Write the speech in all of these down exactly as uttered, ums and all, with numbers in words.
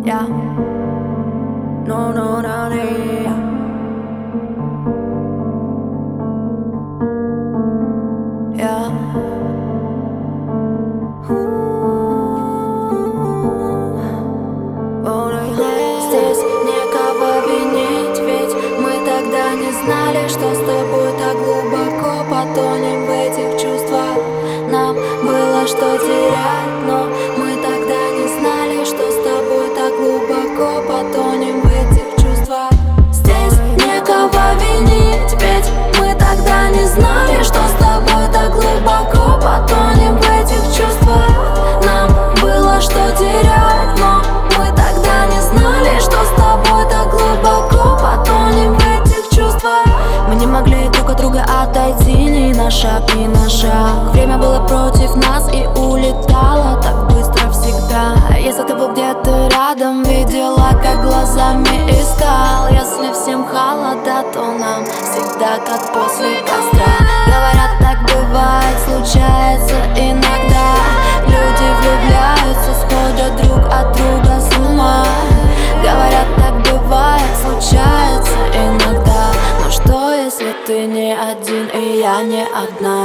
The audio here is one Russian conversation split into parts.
yeah. No, no, no, yeah. Yeah. Здесь некого винить, ведь мы тогда не знали, что с тобой так глубоко потонем в этих чувствах. Нам было что терять, но мы тогда не знали, что с тобой так глубоко потонем в этих чувствах. Здесь некого винить, ведь мы тогда не знали, что с тобой так глубоко потонем в этих чувствах. Нам было что терять, но мы тогда не знали, что с тобой так глубоко потонем в этих чувствах. Мы не могли друг от друга отойти ни на шаг, ни на шаг. Время было против нас и улетало так быстро всегда. Если ты был где-то рядом, видела, как глазами искал. Если всем холода, то нам всегда как после костра. Говорят, так бывает, случается иногда. Люди влюбляются, сходят друг от друга с ума. Говорят, так бывает, случается иногда. Но что, если ты не один и я не одна?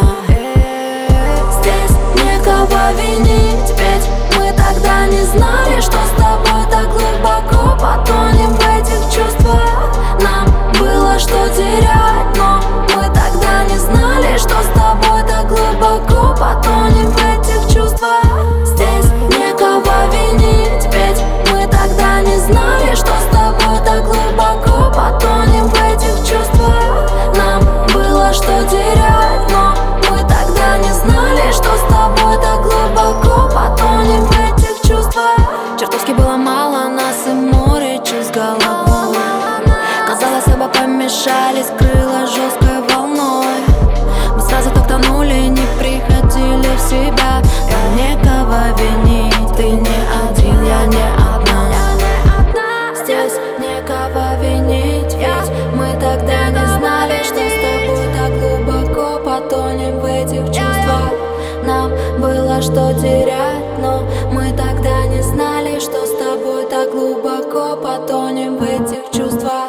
Здесь некого винить, ведь мы тогда не знали, что с тобой так глубоко потонем в этих чувствах. Нам было что терять, но мы тогда не знали, что с тобой так глубоко потонем в этих чувствах. Здесь некого винить, ведь мы тогда не знали, что с тобой так глубоко потонем в этих чувствах. Нам было что терять, но мы тогда не знали, что с тобой так глубоко потонем в этих чувствах. Чертовски было мало нас и море чувств головой. Казалось, оба помешали, скрыло жесткой волной. Мы сразу так тонули, не приходили в себя. И некого винить, ты не один, я не одна. Здесь некого винить, ведь мы тогда не знали, что с тобой так глубоко потонем в этих чувствах. Нам было что терять, но мы тогда не знали, что с тобой так глубоко потонем в этих чувствах.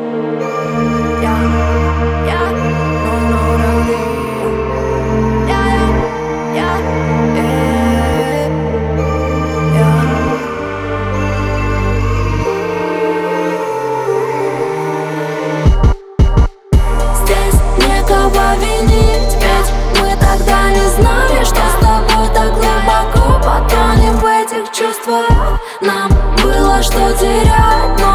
Винить, ведь мы тогда не знали, что с тобой так глубоко потонем в этих чувствах. Нам было что терять, но